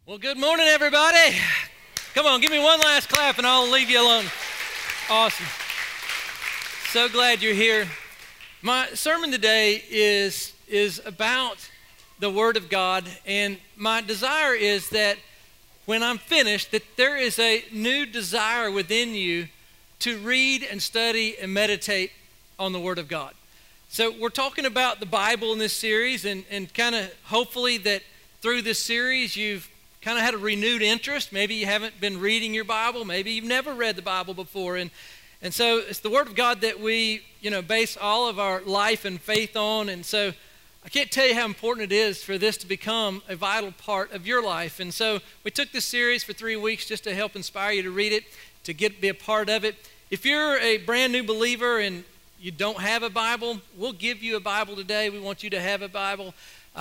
Well, good morning, everybody. Come on, give me one last clap and I'll leave you alone. Awesome. So glad you're here. My sermon today is about the Word of God, and my desire is that when I'm finished, that there is a new desire within you to read and study and meditate on the Word of God. So we're talking about the Bible in this series, and kind of hopefully that through this series you've kind of had a renewed interest. Maybe you haven't been reading your Bible. Maybe you've never read the Bible before. And so it's the Word of God that we, base all of our life and faith on. And so I can't tell you how important it is for this to become a vital part of your life. And so we took this series for 3 weeks just to help inspire you to read it, to be a part of it. If you're a brand new believer and you don't have a Bible, we'll give you a Bible today. We want you to have a Bible.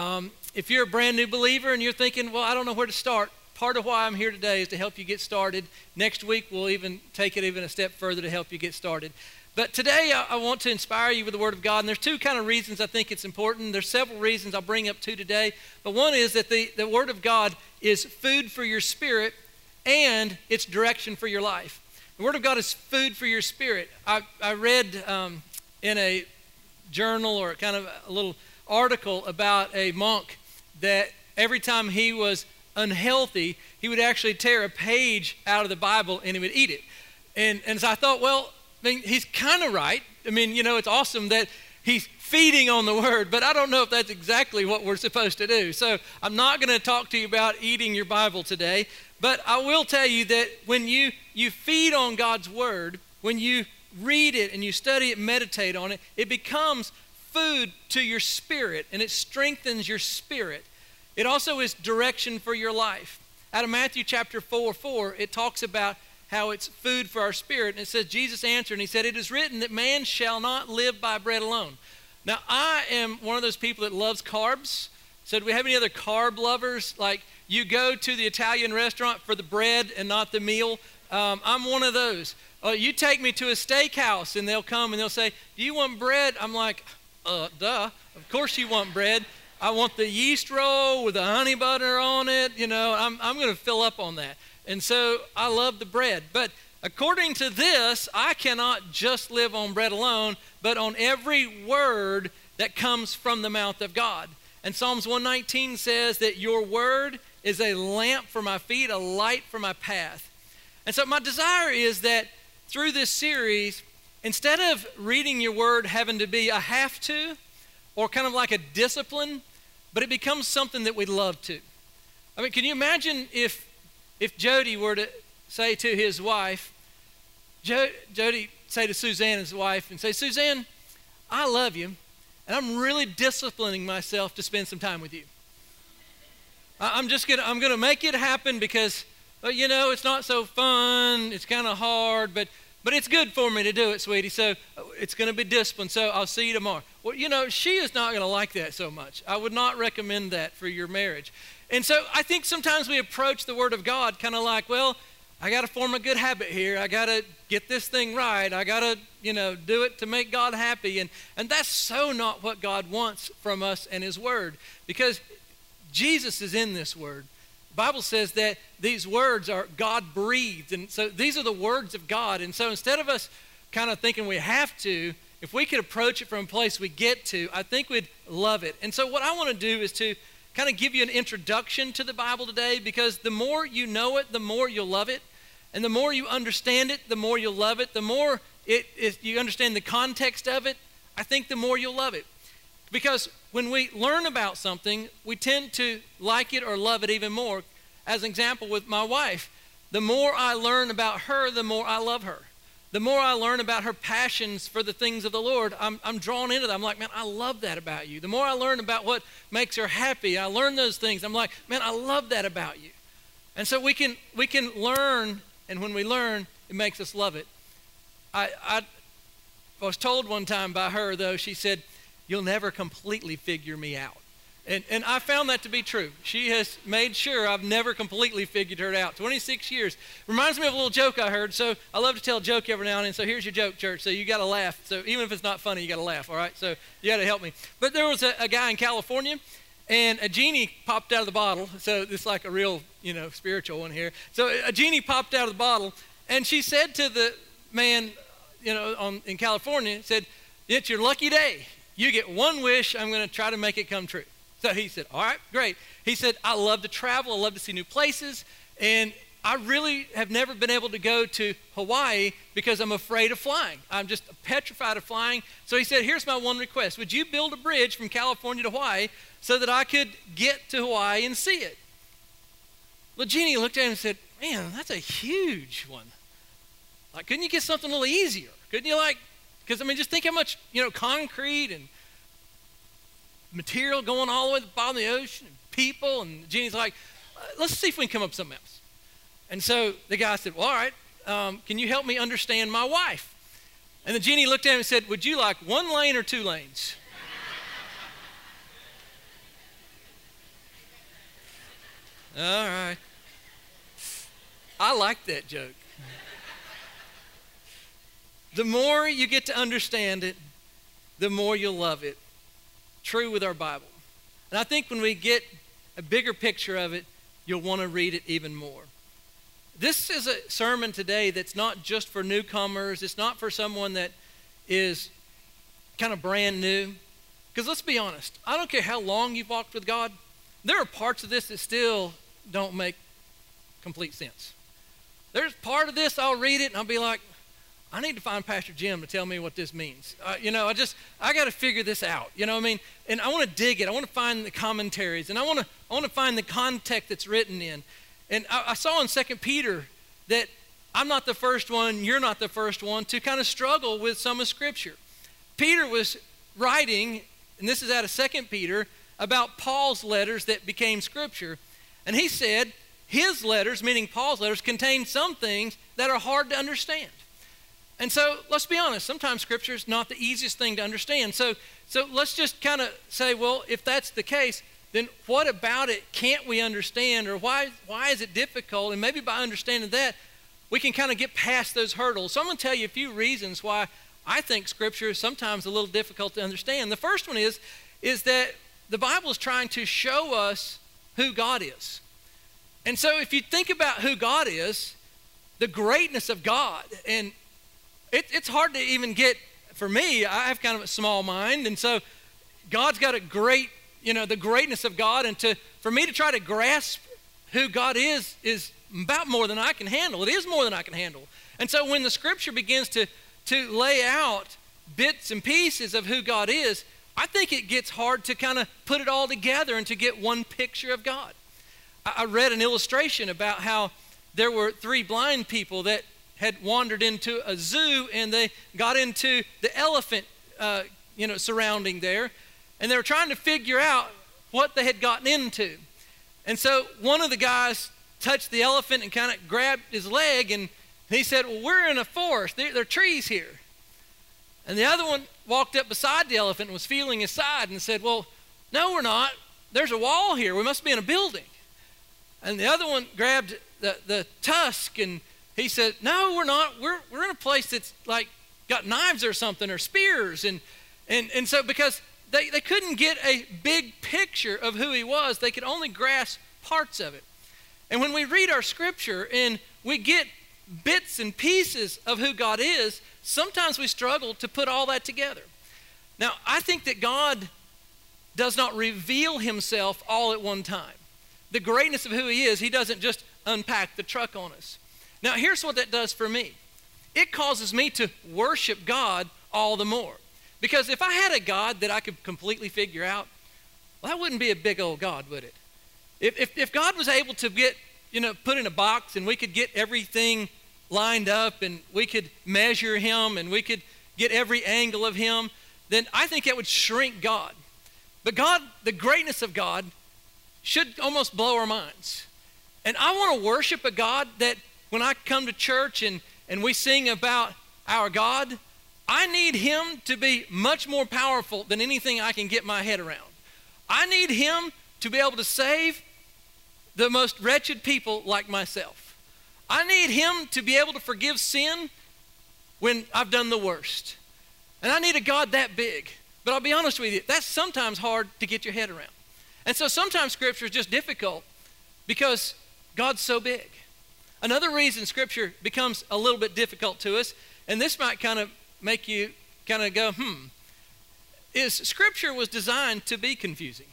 If you're a brand new believer and you're thinking, well, I don't know where to start, part of why I'm here today is to help you get started. Next week, we'll even take it even a step further to help you get started. But today, I want to inspire you with the Word of God, and there's two kind of reasons I think it's important. There's several reasons I'll bring up two today, but one is that the Word of God is food for your spirit, and it's direction for your life. The Word of God is food for your spirit. I read in a journal or kind of a little article about a monk that every time he was unhealthy, he would actually tear a page out of the Bible and he would eat it. And so I thought, well, he's kind of right. It's awesome that he's feeding on the Word, but I don't know if that's exactly what we're supposed to do. So I'm not going to talk to you about eating your Bible today, but I will tell you that when you feed on God's Word, when you read it and you study it, meditate on it, it becomes food to your spirit, and it strengthens your spirit. It also is direction for your life. Out of Matthew chapter 4, it talks about how it's food for our spirit, and it says, Jesus answered, and he said, "It is written that man shall not live by bread alone." Now, I am one of those people that loves carbs. So do we have any other carb lovers? Like, you go to the Italian restaurant for the bread and not the meal. I'm one of those. You take me to a steakhouse, and they'll come and they'll say, "Do you want bread?" I'm like, duh, of course you want bread. I want the yeast roll with the honey butter on it. I'm going to fill up on that. And so I love the bread. But according to this, I cannot just live on bread alone, but on every word that comes from the mouth of God. And Psalms 119 says that your word is a lamp for my feet, a light for my path. And so my desire is that through this series, instead of reading your word having to be a have to or kind of like a discipline, but it becomes something that we love to. Can you imagine if Jody were to say to his wife, Jody say to Suzanne, his wife, and say, "Suzanne, I love you, and I'm really disciplining myself to spend some time with you. I'm gonna make it happen because, it's not so fun, it's kind of hard, but it's good for me to do it, sweetie, so it's going to be discipline, so I'll see you tomorrow." Well, she is not going to like that so much. I would not recommend that for your marriage. And so I think sometimes we approach the Word of God kind of like, well, I got to form a good habit here. I got to get this thing right. I got to, do it to make God happy. And that's so not what God wants from us and His Word, because Jesus is in this Word. The Bible says that these words are God-breathed, and so these are the words of God. And so instead of us kind of thinking we have to, if we could approach it from a place we get to, I think we'd love it. And so what I want to do is to kind of give you an introduction to the Bible today, because the more you know it, the more you'll love it. And the more you understand it, the more you'll love it. The more you understand the context of it, I think the more you'll love it. Because when we learn about something, we tend to like it or love it even more. As an example, with my wife, the more I learn about her, the more I love her. The more I learn about her passions for the things of the Lord, I'm drawn into that. I'm like, man, I love that about you. The more I learn about what makes her happy, I learn those things. I'm like, man, I love that about you. And so we can learn, and when we learn, it makes us love it. I was told one time by her, though, she said, "You'll never completely figure me out." And I found that to be true. She has made sure I've never completely figured her out. 26 years. Reminds me of a little joke I heard. So I love to tell a joke every now and then. So here's your joke, church. So you got to laugh. So even if it's not funny, you got to laugh, all right? So you got to help me. But there was a guy in California, and a genie popped out of the bottle. So it's like a real, spiritual one here. So a genie popped out of the bottle, and she said to the man, in California, said, "It's your lucky day. You get one wish. I'm going to try to make it come true." So he said, "All right, great." He said, "I love to travel. I love to see new places. And I really have never been able to go to Hawaii because I'm afraid of flying. I'm just petrified of flying." So he said, "Here's my one request. Would you build a bridge from California to Hawaii so that I could get to Hawaii and see it?" Well, Genie looked at him and said, "Man, that's a huge one. Like, couldn't you get something a little easier? Couldn't you because just think how much, concrete and material going all the way to the bottom of the ocean and people." And Genie's like, "Let's see if we can come up with something else." And so the guy said, "Well, all right, can you help me understand my wife?" And the genie looked at him and said, "Would you like 1 lane or 2 lanes?" All right. I like that joke. The more you get to understand it, the more you'll love it. True with our Bible. And I think when we get a bigger picture of it, you'll want to read it even more. This is a sermon today that's not just for newcomers. It's not for someone that is kind of brand new. Because let's be honest, I don't care how long you've walked with God, there are parts of this that still don't make complete sense. There's part of this, I'll read it and I'll be like, I need to find Pastor Jim to tell me what this means. I got to figure this out. And I want to dig it. I want to find the commentaries, and I want to find the context that's written in. And I saw in 2 Peter that I'm not the first one, you're not the first one to kind of struggle with some of Scripture. Peter was writing, and this is out of 2 Peter, about Paul's letters that became Scripture. And he said his letters, meaning Paul's letters, contain some things that are hard to understand. And so let's be honest, sometimes Scripture is not the easiest thing to understand. So let's just kind of say, well, if that's the case, then what about it can't we understand, or why is it difficult? And maybe by understanding that, we can kind of get past those hurdles. So I'm going to tell you a few reasons why I think Scripture is sometimes a little difficult to understand. The first one is that the Bible is trying to show us who God is. And so if you think about who God is, the greatness of God, and it's hard to even get, for me, I have kind of a small mind, and so God's got a great, the greatness of God, and for me to try to grasp who God is about more than I can handle. It is more than I can handle. And so when the Scripture begins to lay out bits and pieces of who God is, I think it gets hard to kind of put it all together and to get one picture of God. I read an illustration about how there were 3 blind people that had wandered into a zoo, and they got into the elephant, surrounding there, and they were trying to figure out what they had gotten into. And so one of the guys touched the elephant and kind of grabbed his leg, and he said, "Well, we're in a forest. There are trees here." And the other one walked up beside the elephant and was feeling his side and said, "Well, no, we're not. There's a wall here. We must be in a building." And the other one grabbed the tusk, and he said, "No, we're not. We're in a place that's like got knives or something, or spears." And so because they couldn't get a big picture of who he was, they could only grasp parts of it. And when we read our Scripture and we get bits and pieces of who God is, sometimes we struggle to put all that together. Now, I think that God does not reveal himself all at one time. The greatness of who he is, he doesn't just unpack the truck on us. Now, here's what that does for me. It causes me to worship God all the more. Because if I had a God that I could completely figure out, well, that wouldn't be a big old God, would it? If God was able to get, put in a box, and we could get everything lined up, and we could measure him, and we could get every angle of him, then I think that would shrink God. But God, the greatness of God, should almost blow our minds. And I want to worship a God that when I come to church and we sing about our God, I need him to be much more powerful than anything I can get my head around. I need him to be able to save the most wretched people like myself. I need him to be able to forgive sin when I've done the worst. And I need a God that big. But I'll be honest with you, that's sometimes hard to get your head around. And so sometimes Scripture is just difficult because God's so big. Another reason Scripture becomes a little bit difficult to us, and this might kind of make you kind of go, is Scripture was designed to be confusing.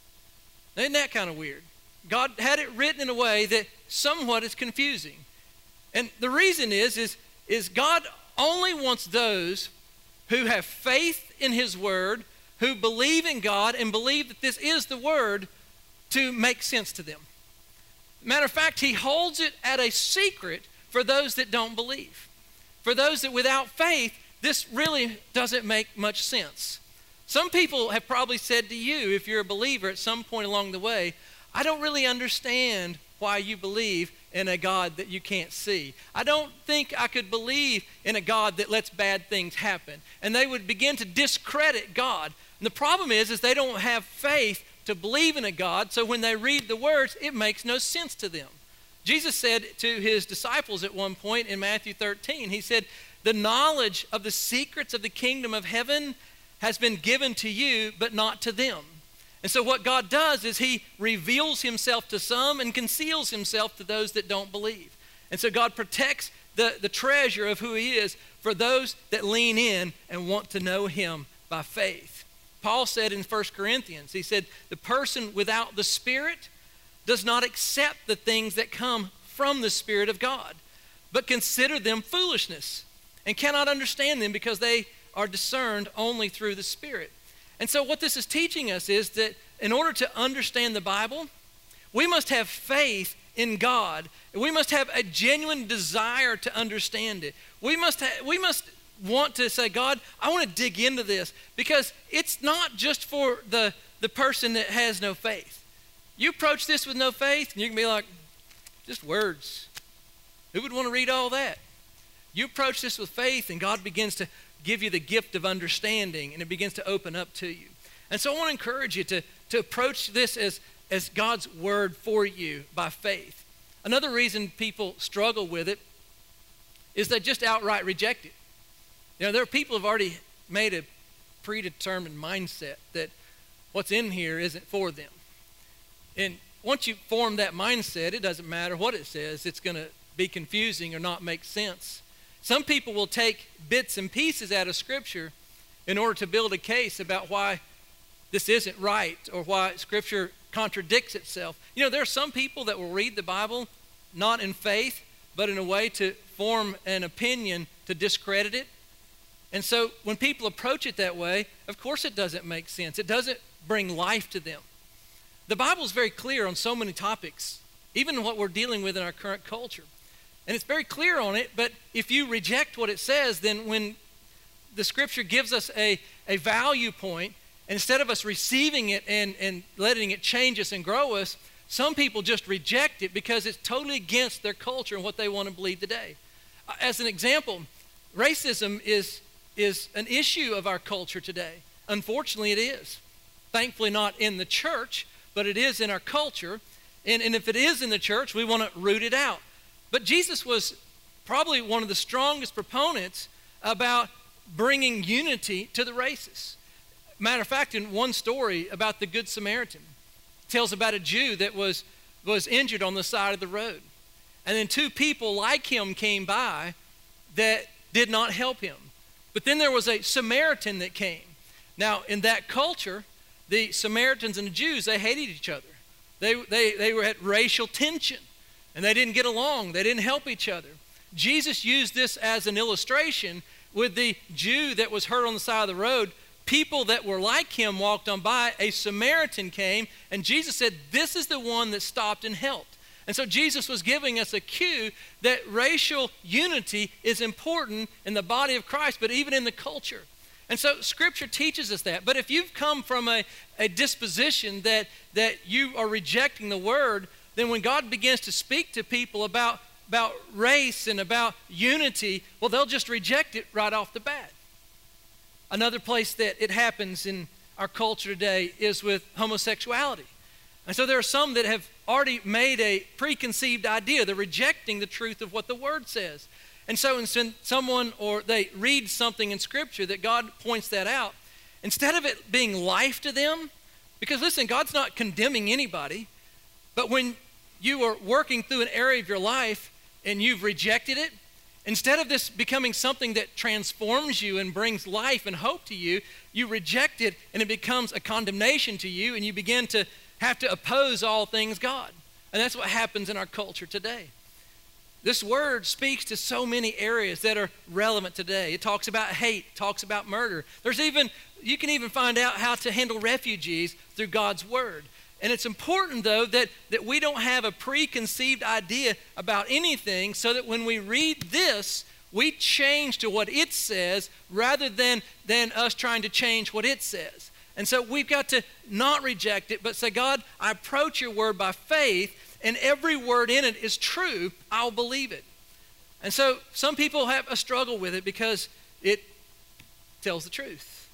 Isn't that kind of weird? God had it written in a way that somewhat is confusing. And the reason is God only wants those who have faith in His Word, who believe in God and believe that this is the Word, to make sense to them. Matter of fact, He holds it at a secret for those that don't believe. For those that without faith, this really doesn't make much sense. Some people have probably said to you, if you're a believer at some point along the way, I don't really understand why you believe in a God that you can't see. I don't think I could believe in a God that lets bad things happen. And they would begin to discredit God. And the problem is they don't have faith to believe in a God, so when they read the words, it makes no sense to them. Jesus said to His disciples at one point in Matthew 13, He said, the knowledge of the secrets of the kingdom of heaven has been given to you, but not to them. And so what God does is He reveals Himself to some and conceals Himself to those that don't believe. And so God protects the treasure of who He is for those that lean in and want to know Him by faith. Paul said in 1 Corinthians, he said, the person without the Spirit does not accept the things that come from the Spirit of God, but consider them foolishness and cannot understand them because they are discerned only through the Spirit. And so what this is teaching us is that in order to understand the Bible, we must have faith in God. We must have a genuine desire to understand it. We must want to say, God, I want to dig into this, because it's not just for the person that has no faith. You approach this with no faith and you can be like, just words. Who would want to read all that? You approach this with faith and God begins to give you the gift of understanding and it begins to open up to you. And so I want to encourage you to approach this as God's word for you by faith. Another reason people struggle with it is they just outright reject it. There are people who have already made a predetermined mindset that what's in here isn't for them. And once you form that mindset, it doesn't matter what it says, it's going to be confusing or not make sense. Some people will take bits and pieces out of Scripture in order to build a case about why this isn't right or why Scripture contradicts itself. There are some people that will read the Bible not in faith, but in a way to form an opinion to discredit it. And so when people approach it that way, of course it doesn't make sense. It doesn't bring life to them. The Bible is very clear on so many topics, even what we're dealing with in our current culture. And it's very clear on it, but if you reject what it says, then when the Scripture gives us a value point, instead of us receiving it and letting it change us and grow us, some people just reject it because it's totally against their culture and what they want to believe today. As an example, racism is an issue of our culture today. Unfortunately, it is. Thankfully not in the church, but it is in our culture. And if it is in the church, we want to root it out. But Jesus was probably one of the strongest proponents about bringing unity to the races. Matter of fact, in one story about the Good Samaritan, it tells about a Jew that was injured on the side of the road. And then two people like him came by that did not help him. But then there was a Samaritan that came. Now, in that culture, the Samaritans and the Jews, they hated each other. They were at racial tension, and they didn't get along. They didn't help each other. Jesus used this as an illustration with the Jew that was hurt on the side of the road. People that were like him walked on by. A Samaritan came, and Jesus said, this is the one that stopped and helped. And so Jesus was giving us a cue that racial unity is important in the body of Christ, but even in the culture. And so Scripture teaches us that. But if you've come from a disposition that you are rejecting the Word, then when God begins to speak to people about race and about unity, well, they'll just reject it right off the bat. Another place that it happens in our culture today is with homosexuality. And so there are some that have already made a preconceived idea. They're rejecting the truth of what the Word says. And so when someone or they read something in Scripture that God points that out, instead of it being life to them, Because listen, God's not condemning anybody, but when you are working through an area of your life and you've rejected it, instead of this becoming something that transforms you and brings life and hope to you, you reject it and it becomes a condemnation to you, and you begin to have to oppose all things God. And that's what happens in our culture today. This word speaks to so many areas that are relevant today. It talks about hate, talks about murder. You can even find out how to handle refugees through God's word. And it's important, though, that we don't have a preconceived idea about anything, so that when we read this, we change to what it says rather than us trying to change what it says. And so we've got to not reject it, but say, God, I approach your word by faith, and every word in it is true. I'll believe it. And so some people have a struggle with it because it tells the truth.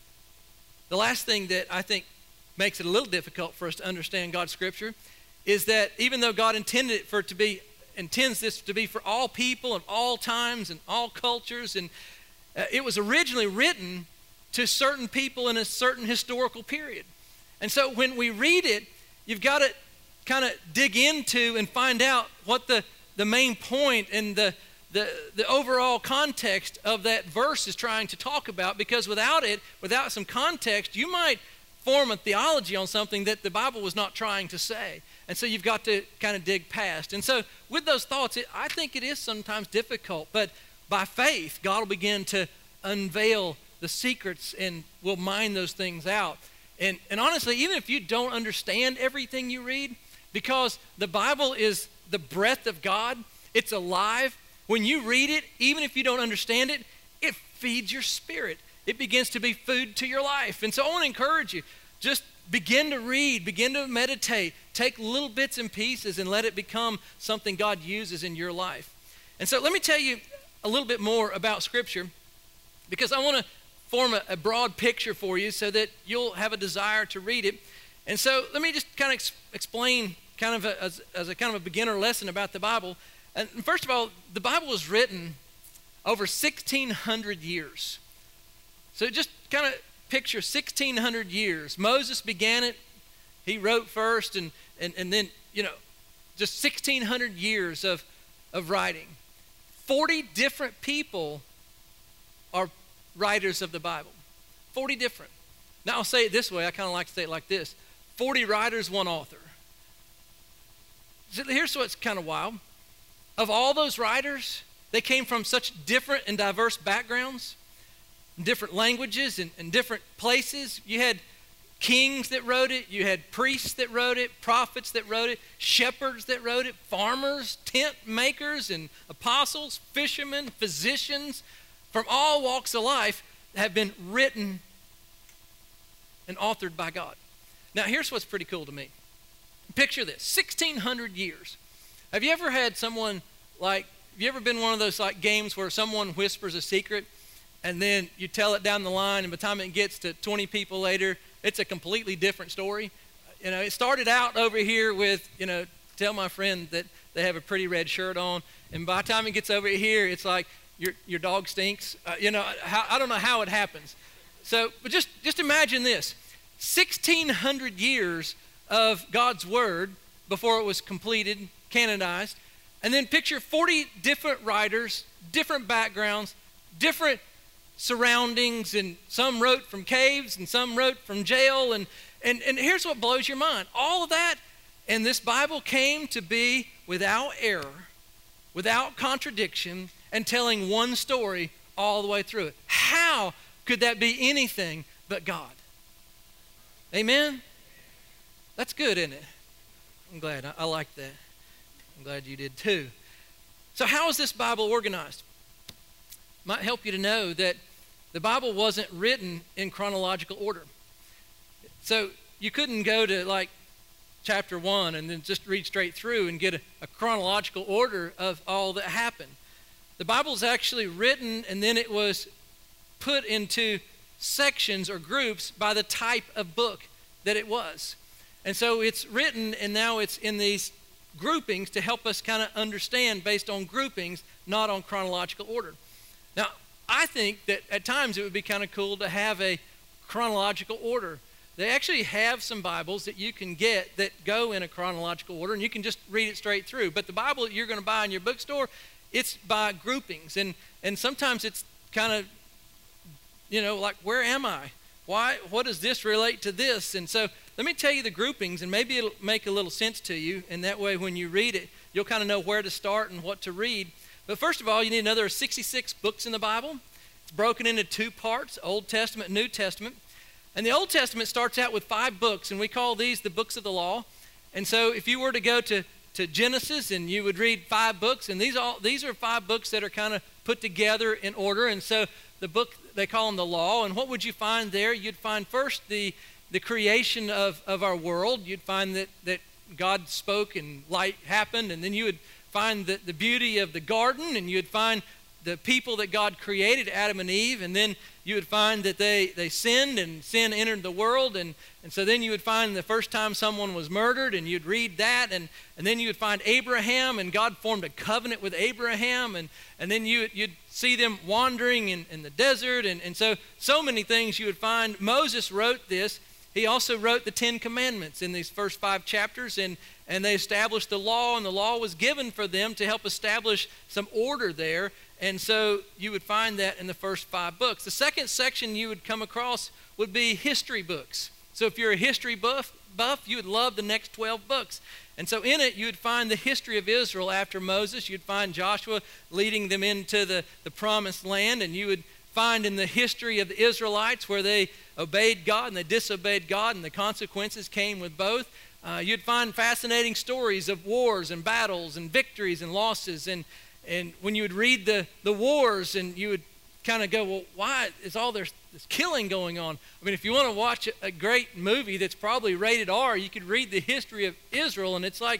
The last thing that I think makes it a little difficult for us to understand God's scripture is that even though God intends this to be for all people and all times and all cultures, and it was originally written to certain people in a certain historical period. And so when we read it, you've got to kind of dig into and find out what the main point and the overall context of that verse is trying to talk about, because without some context, you might form a theology on something that the Bible was not trying to say. And so you've got to kind of dig past. And so with those thoughts, I think it is sometimes difficult, but by faith, God will begin to unveil the secrets and we'll mine those things out. And honestly, even if you don't understand everything you read, because the Bible is the breath of God, it's alive. When you read it, even if you don't understand it, it feeds your spirit. It begins to be food to your life. And so I want to encourage you, just begin to read, begin to meditate, take little bits and pieces and let it become something God uses in your life. And so let me tell you a little bit more about Scripture, because I want to form a broad picture for you so that you'll have a desire to read it. And so let me just kind of explain as a kind of a beginner lesson about the Bible. And first of all, the Bible was written over 1,600 years. So just kind of picture 1,600 years. Moses began it. He wrote first, and then, just 1,600 years of writing. 40 different people are writers of the Bible. 40 different. Now I'll say it this way. I kind of like to say it like this. 40 writers, one author. So here's what's kind of wild. Of all those writers, they came from such different and diverse backgrounds, different languages and different places. You had kings that wrote it. You had priests that wrote it, prophets that wrote it, shepherds that wrote it, farmers, tent makers, and apostles, fishermen, physicians, from all walks of life have been written and authored by God. Now, here's what's pretty cool to me. Picture this, 1,600 years. Have you ever had someone have you ever been one of those games where someone whispers a secret and then you tell it down the line, and by the time it gets to 20 people later, it's a completely different story? It started out over here with, tell my friend that they have a pretty red shirt on, and by the time it gets over here, it's like your dog stinks. I don't know how it happens. So, but just imagine this. 1,600 years of God's word before it was completed, canonized, and then picture 40 different writers, different backgrounds, different surroundings, and some wrote from caves and some wrote from jail, and here's what blows your mind. All of that, and this Bible came to be without error, without contradiction, and telling one story all the way through it. How could that be anything but God? Amen? That's good, isn't it? I'm glad. I like that. I'm glad you did too. So how is this Bible organized? Might help you to know that the Bible wasn't written in chronological order. So you couldn't go to chapter 1 and then just read straight through and get a chronological order of all that happened. The Bible's actually written, and then it was put into sections or groups by the type of book that it was. And so it's written, and now it's in these groupings to help us kind of understand based on groupings, not on chronological order. Now, I think that at times it would be kind of cool to have a chronological order. they actually have some Bibles that you can get that go in a chronological order, and you can just read it straight through. But the Bible that you're going to buy in your bookstore, it's by groupings, and sometimes it's kind of, like, where am I? Why? What does this relate to this? And so let me tell you the groupings, and maybe it'll make a little sense to you, and that way when you read it, you'll kind of know where to start and what to read. But first of all, you need to know there are 66 books in the Bible. It's broken into two parts, Old Testament, New Testament. And the Old Testament starts out with 5 books, and we call these the books of the law. And so if you were to go to Genesis, and you would read 5 books, and these are 5 books that are kind of put together in order. And so the book, they call them the law. And what would you find there? You'd find first the creation of our world. You'd find that God spoke and light happened. And then you would find the beauty of the garden, and you'd find the people that God created, Adam and Eve. And then you would find that they sinned, and sin entered the world. And so then you would find the first time someone was murdered, and you'd read that. And then you would find Abraham, and God formed a covenant with Abraham. And then you'd see them wandering in the desert. And so many things you would find. Moses wrote this. He also wrote the 10 Commandments in these first 5 chapters. And they established the law, and the law was given for them to help establish some order there. And so you would find that in the first 5 books. The second section you would come across would be history books. So if you're a history buff, you would love the next 12 books. And so in it, you would find the history of Israel after Moses. You'd find Joshua leading them into the promised land. And you would find in the history of the Israelites where they obeyed God and they disobeyed God, and the consequences came with both. You'd find fascinating stories of wars and battles and victories and losses. And when you would read the wars, and you would kind of go, well, why is all this killing going on? I mean, if you want to watch a great movie that's probably rated R, you could read the history of Israel, and it's like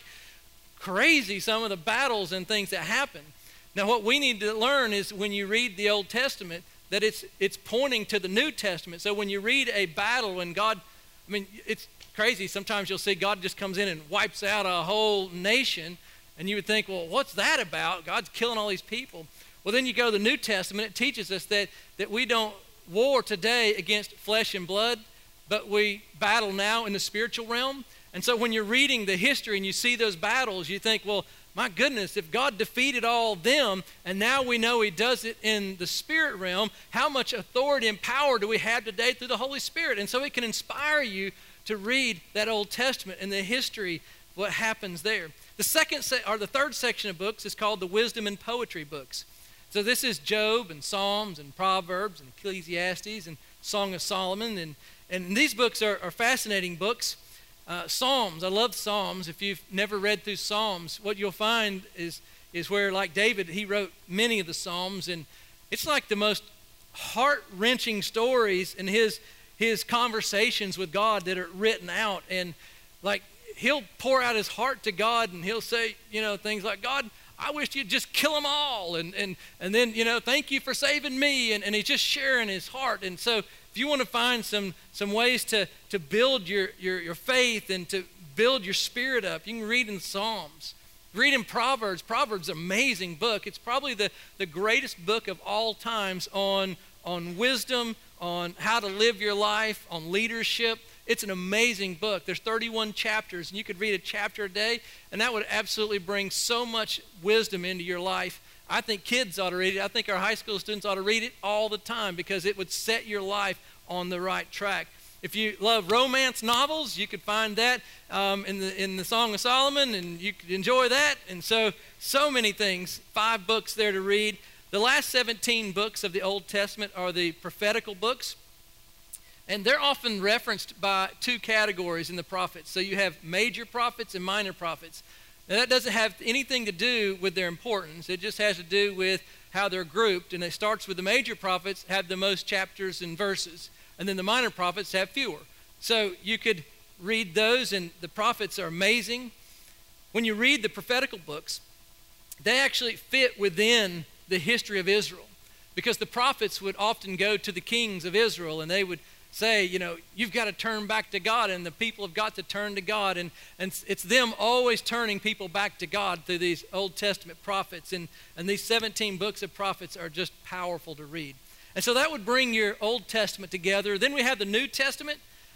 crazy, some of the battles and things that happen. Now, what we need to learn is when you read the Old Testament, that it's pointing to the New Testament. So when you read a battle and God, I mean, it's crazy. Sometimes you'll see God just comes in and wipes out a whole nation, and you would think, well, what's that about? God's killing all these people. Well, then you go to the New Testament. It teaches us that we don't war today against flesh and blood, but we battle now in the spiritual realm. And so when you're reading the history and you see those battles, you think, well, my goodness, if God defeated all them, and now we know he does it in the spirit realm, how much authority and power do we have today through the Holy Spirit? And so it can inspire you to read that Old Testament and the history, what happens there. The third section of books is called the wisdom and poetry books. So this is Job and Psalms and Proverbs and Ecclesiastes and Song of Solomon. And these books are fascinating books. Psalms, I love Psalms. If you've never read through Psalms, what you'll find is where, like David, he wrote many of the Psalms. And it's like the most heart-wrenching stories in his conversations with God that are written out. And like, he'll pour out his heart to God, and he'll say, things like, God, I wish you'd just kill them all. And then, thank you for saving me. And he's just sharing his heart. And so if you want to find some ways to build your faith and to build your spirit up, you can read in Psalms. Read in Proverbs. Proverbs is an amazing book. It's probably the greatest book of all times on wisdom, on how to live your life, on leadership. It's an amazing book. There's 31 chapters, and you could read a chapter a day, and that would absolutely bring so much wisdom into your life. I think kids ought to read it. I think our high school students ought to read it all the time, because it would set your life on the right track. If you love romance novels, you could find that in the Song of Solomon, and you could enjoy that. And so many things, 5 books there to read. The last 17 books of the Old Testament are the prophetical books. And they're often referenced by 2 categories in the prophets. So you have major prophets and minor prophets. Now that doesn't have anything to do with their importance. It just has to do with how they're grouped. And it starts with the major prophets have the most chapters and verses. And then the minor prophets have fewer. So you could read those, and the prophets are amazing. When you read the prophetical books, they actually fit within the history of Israel. Because the prophets would often go to the kings of Israel, and they would say, you've got to turn back to God, and the people have got to turn to God. And it's them always turning people back to God through these Old Testament prophets. And these 17 books of prophets are just powerful to read. And so that would bring your Old Testament together. Then we have the New Testament.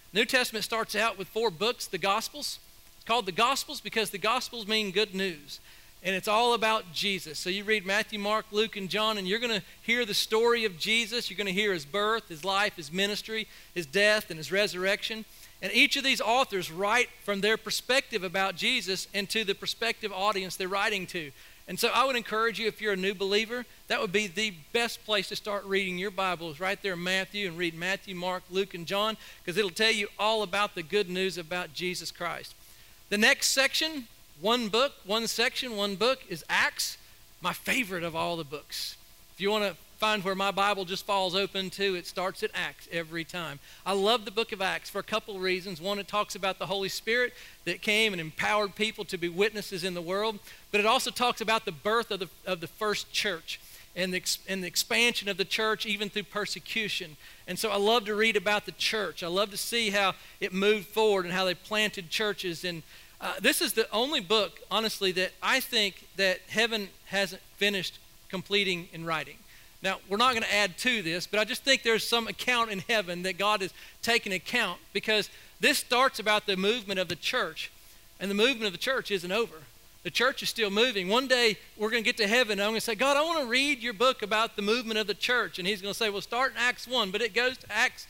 New Testament starts out with 4 books, the Gospels. It's called the Gospels because the Gospels mean good news. And it's all about Jesus. So you read Matthew, Mark, Luke, and John, and you're going to hear the story of Jesus. You're going to hear his birth, his life, his ministry, his death, and his resurrection. And each of these authors write from their perspective about Jesus and to the prospective audience they're writing to. And so I would encourage you, if you're a new believer, that would be the best place to start reading your Bible is right there in Matthew, and read Matthew, Mark, Luke, and John, because it'll tell you all about the good news about Jesus Christ. The next section, one book, one section, one book, is Acts, my favorite of all the books. If you want to find where my Bible just falls open to, it starts at Acts every time. I love the book of Acts for a couple of reasons. One, it talks about the Holy Spirit that came and empowered people to be witnesses in the world, but it also talks about the birth of the first church and the expansion of the church even through persecution. And so I love to read about the church. I love to see how it moved forward and how they planted churches. And this is the only book, honestly, that I think that heaven hasn't finished completing in writing. Now, we're not going to add to this, but I just think there's some account in heaven that God is taking account, because this starts about the movement of the church, and the movement of the church isn't over. The church is still moving. One day, we're going to get to heaven, and I'm going to say, God, I want to read your book about the movement of the church. And he's going to say, well, start in Acts 1, but it goes to Acts,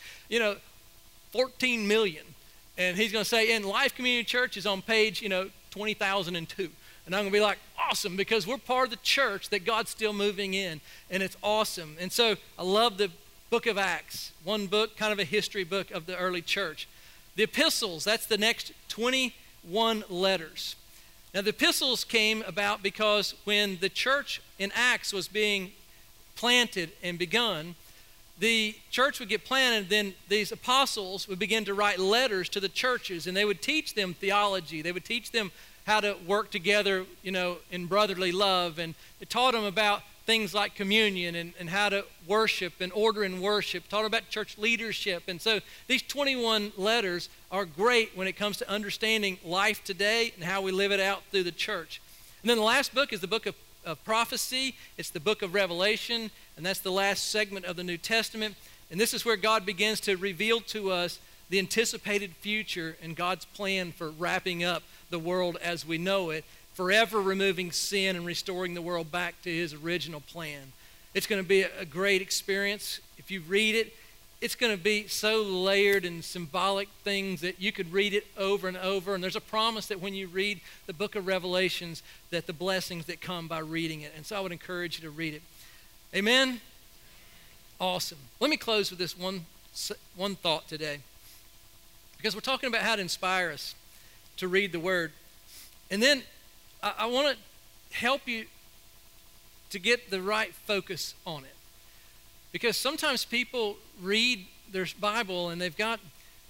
14 million. And he's going to say, and Life Community Church is on page, 20,002. And I'm going to be like, awesome, because we're part of the church that God's still moving in, and it's awesome. And so I love the book of Acts, one book, kind of a history book of the early church. The epistles, that's the next 21 letters. Now, the epistles came about because when the church in Acts was being planted and begun, the church would get planted, then these apostles would begin to write letters to the churches, and they would teach them theology. They would teach them how to work together, in brotherly love. And it taught them about things like communion and how to worship and order in worship. Taught them about church leadership. And so these 21 letters are great when it comes to understanding life today and how we live it out through the church. And then the last book is the book of prophecy. It's the book of Revelation, and that's the last segment of the New Testament. And this is where God begins to reveal to us the anticipated future and God's plan for wrapping up the world as we know it, forever removing sin and restoring the world back to his original plan. It's going to be a great experience. If you read it, it's going to be so layered and symbolic things that you could read it over and over. And there's a promise that when you read the book of Revelations, that the blessings that come by reading it. And so I would encourage you to read it. Amen? Awesome. Let me close with this one thought today, because we're talking about how to inspire us to read the Word. And then I want to help you to get the right focus on it. Because sometimes people read their Bible and they've got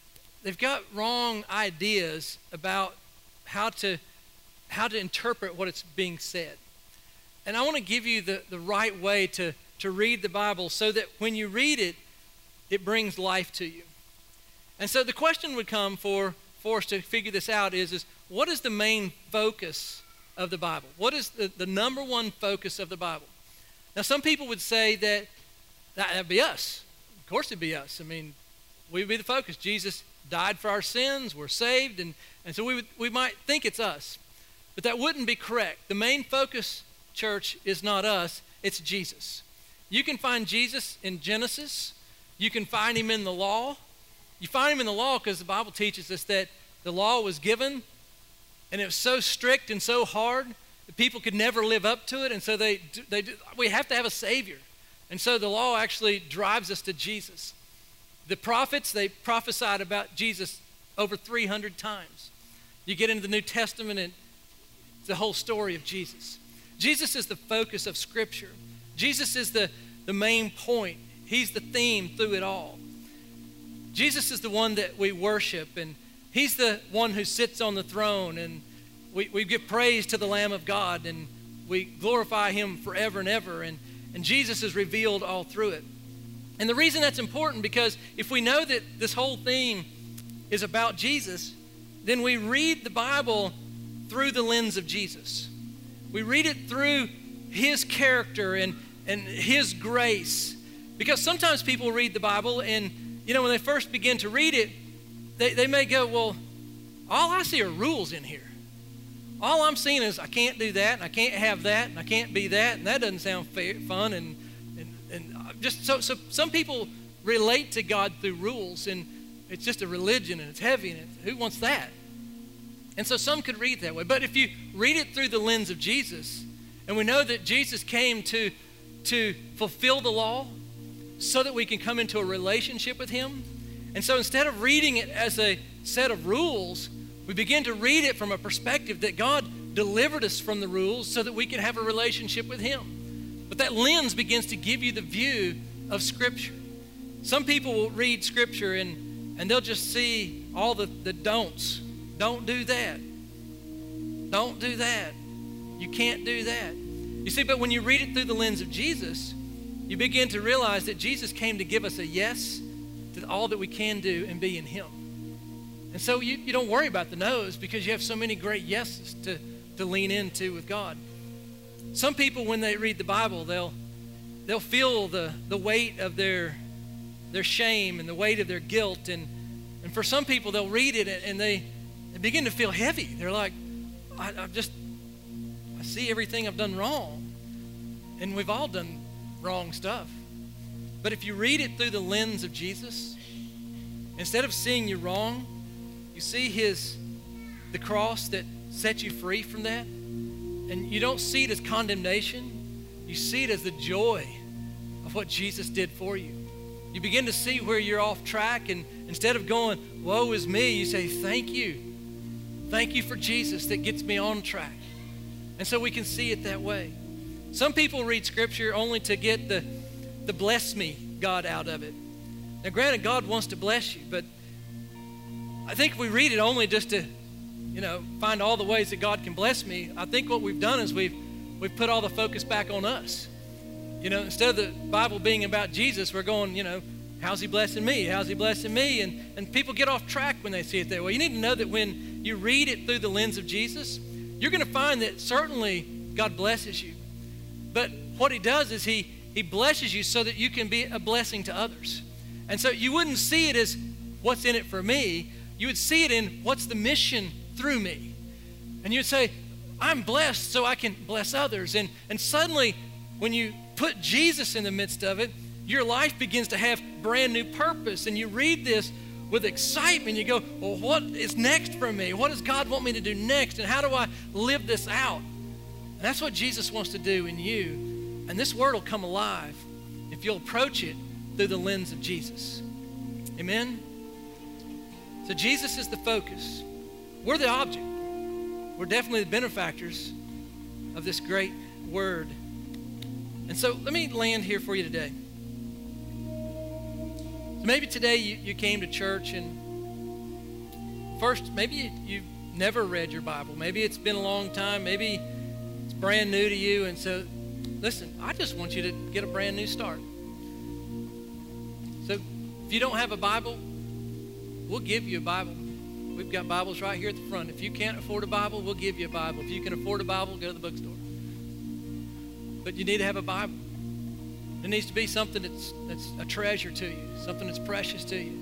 wrong ideas about how to interpret what it's being said. And I want to give you the right way to read the Bible so that when you read it, it brings life to you. And so the question would come for us to figure this out is what is the main focus of the Bible? What is the number one focus of the Bible? Now, some people would say that'd be us. Of course it'd be us. I mean, we'd be the focus. Jesus died for our sins. We're saved. And so we might think it's us. But that wouldn't be correct. The main focus, church, is not us. It's Jesus. You can find Jesus in Genesis. You can find him in the law. You find him in the law because the Bible teaches us that the law was given, and it was so strict and so hard that people could never live up to it, and so we have to have a Savior. And so the law actually drives us to Jesus. The prophets, they prophesied about Jesus over 300 times. You get into the New Testament, and it's the whole story of Jesus. Jesus is the focus of Scripture. Jesus is the main point. He's the theme through it all. Jesus is the one that we worship, and he's the one who sits on the throne, and we give praise to the Lamb of God, and we glorify him forever and ever, and Jesus is revealed all through it. And the reason that's important, because if we know that this whole theme is about Jesus, then we read the Bible through the lens of Jesus. We read it through his character and his grace. Because sometimes people read the Bible and, when they first begin to read it, they may go, well, all I see are rules in here. All I'm seeing is I can't do that, and I can't have that, and I can't be that, and that doesn't sound fun. And just so some people relate to God through rules, and it's just a religion, and it's heavy, and who wants that? And so some could read it that way. But if you read it through the lens of Jesus, and we know that Jesus came to fulfill the law so that we can come into a relationship with him. And so instead of reading it as a set of rules, we begin to read it from a perspective that God delivered us from the rules so that we can have a relationship with him. But that lens begins to give you the view of Scripture. Some people will read Scripture and they'll just see all the don'ts. Don't do that. Don't do that. You can't do that. You see, but when you read it through the lens of Jesus, you begin to realize that Jesus came to give us a yes to all that we can do and be in him. And so you don't worry about the no's because you have so many great yeses to lean into with God. Some people, when they read the Bible, they'll feel the weight of their shame and the weight of their guilt. And for some people, they'll read it and they begin to feel heavy. They're like, I see everything I've done wrong. And we've all done wrong stuff. But if you read it through the lens of Jesus, instead of seeing you wrong, you see the cross that sets you free from that. And you don't see it as condemnation. You see it as the joy of what Jesus did for you. You begin to see where you're off track, and instead of going, woe is me, you say, thank you. Thank you for Jesus that gets me on track. And so we can see it that way. Some people read Scripture only to get the bless me God out of it. Now granted, God wants to bless you, but I think if we read it only just to, find all the ways that God can bless me, I think what we've done is we've put all the focus back on us. Instead of the Bible being about Jesus, we're going, how's he blessing me? How's he blessing me? And people get off track when they see it that way. You need to know that when you read it through the lens of Jesus, you're going to find that certainly God blesses you. But what he does is he blesses you so that you can be a blessing to others. And so you wouldn't see it as what's in it for me. You would see it in what's the mission through me. And you'd say, I'm blessed so I can bless others. And suddenly, when you put Jesus in the midst of it, your life begins to have brand new purpose. And you read this with excitement. You go, well, what is next for me? What does God want me to do next? And how do I live this out? And that's what Jesus wants to do in you. And this word will come alive if you'll approach it through the lens of Jesus. Amen? So Jesus is the focus. We're the object. We're definitely the benefactors of this great word. And so let me land here for you today. So maybe today you came to church and first, maybe you've never read your Bible. Maybe it's been a long time. Maybe it's brand new to you. And so, listen, I just want you to get a brand new start. So if you don't have a Bible, we'll give you a Bible. We've got Bibles right here at the front. If you can't afford a Bible, we'll give you a Bible. If you can afford a Bible, go to the bookstore. But you need to have a Bible. It needs to be something that's a treasure to you, something that's precious to you.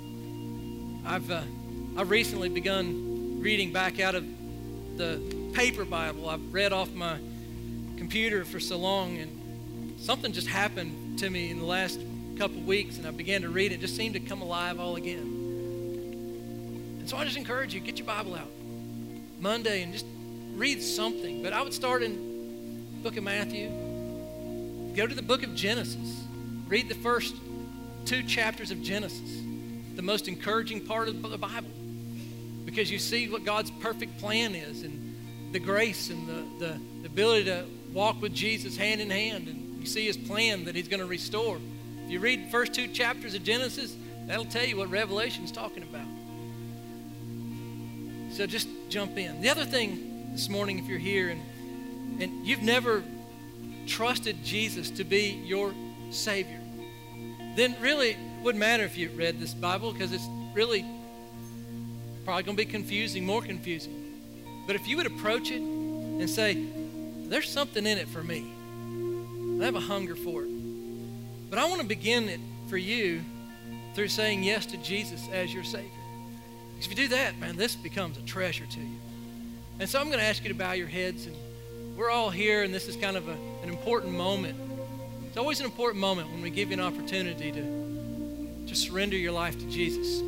I've recently begun reading back out of the paper Bible. I've read off my computer for so long, and something just happened to me in the last couple weeks, and I began to read it. It just seemed to come alive all again. And so I just encourage you, get your Bible out Monday and just read something. But I would start in the book of Matthew. Go to the book of Genesis. Read the first 2 chapters of Genesis, the most encouraging part of the Bible, because you see what God's perfect plan is and the grace and the ability to walk with Jesus hand in hand, and you see his plan that he's going to restore. If you read the first 2 chapters of Genesis, that'll tell you what Revelation's talking about. So just jump in. The other thing this morning, if you're here and you've never trusted Jesus to be your Savior, then really it wouldn't matter if you read this Bible, because it's really probably going to be confusing, more confusing. But if you would approach it and say, there's something in it for me. I have a hunger for it. But I want to begin it for you through saying yes to Jesus as your Savior. Because if you do that, man, this becomes a treasure to you. And so I'm going to ask you to bow your heads. And we're all here, and this is kind of an important moment. It's always an important moment when we give you an opportunity to surrender your life to Jesus.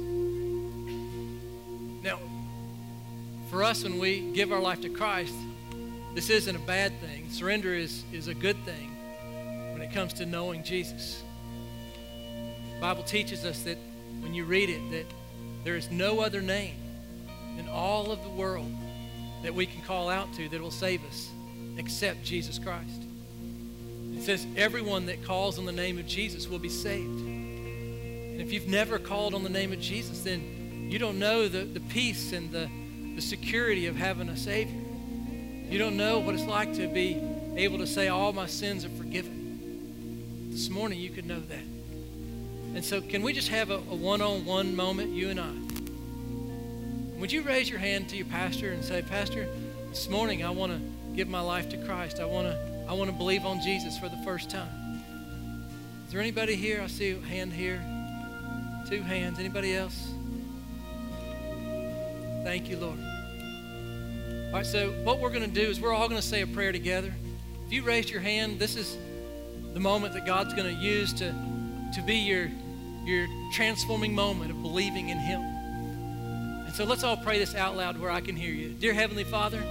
Now, for us, when we give our life to Christ, this isn't a bad thing. Surrender is a good thing when it comes to knowing Jesus. The Bible teaches us that when you read it, that there is no other name in all of the world that we can call out to that will save us except Jesus Christ. It says everyone that calls on the name of Jesus will be saved. And if you've never called on the name of Jesus, then you don't know the peace and the security of having a Savior. You don't know what it's like to be able to say, all my sins are forgiven. This morning you could know that. And so can we just have a one-on-one moment, you and I? Would you raise your hand to your pastor and say, Pastor, this morning I want to give my life to Christ. I want to believe on Jesus for the first time. Is there anybody here? I see a hand here. 2 hands. Anybody else? Thank you, Lord. All right, so what we're going to do is we're all going to say a prayer together. If you raised your hand, this is the moment that God's going to use to be your transforming moment of believing in Him. And so let's all pray this out loud where I can hear you. Dear Heavenly Father,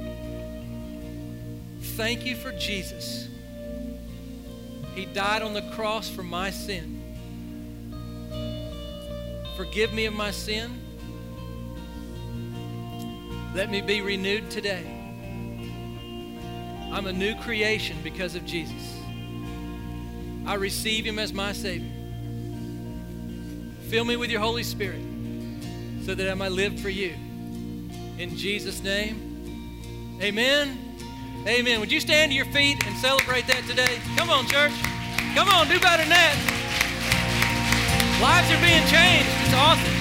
thank you for Jesus. He died on the cross for my sin. Forgive me of my sin. Let me be renewed today. I'm a new creation because of Jesus. I receive Him as my Savior. Fill me with your Holy Spirit so that I might live for you. In Jesus' name, amen. Amen. Would you stand to your feet and celebrate that today? Come on, church. Come on, do better than that. Lives are being changed. It's awesome.